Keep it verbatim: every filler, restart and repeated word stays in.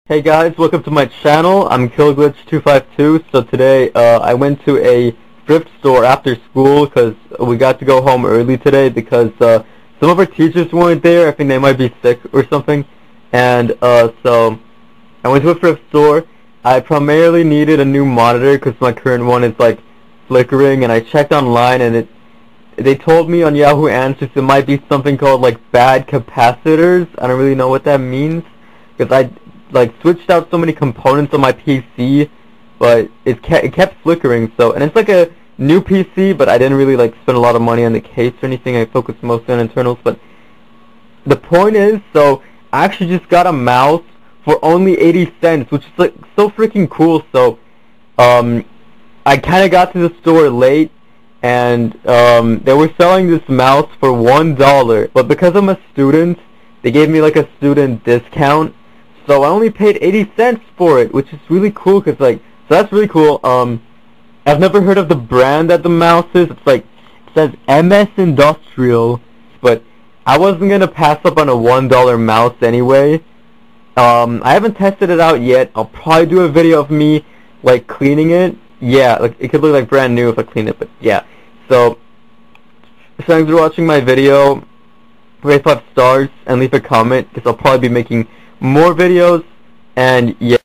Hey guys, welcome to my channel. I'm Killglitch two five two. So today uh, I went to a thrift store after school because we got to go home early today because uh, some of our teachers weren't there. I think they might be sick or something. And uh, so I went to a thrift store. I primarily needed a new monitor because my current one is like flickering, and I checked online and it they told me on Yahoo Answers it might be something called like bad capacitors. I don't really know what that means because I like switched out so many components on my P C, but it kept it kept flickering. So, and it's like a new P C, but I didn't really like spend a lot of money on the case or anything. I focused mostly on internals. But the point is, so I actually just got a mouse for only eighty cents, which is like so freaking cool. So, um, I kind of got to the store late, and um, they were selling this mouse for one dollar. But because I'm a student, they gave me like a student discount. So I only paid eighty cents for it, which is really cool, cause like, so that's really cool. Um, I've never heard of the brand that the mouse is. It's like, it says M S Industrial, but I wasn't gonna pass up on a one dollar mouse anyway. Um, I haven't tested it out yet. I'll probably do a video of me, like, cleaning it. Yeah, like, it could look like brand new if I clean it, but yeah. So, thanks for watching my video. Rate five stars and leave a comment, because I'll probably be making more videos, and yeah.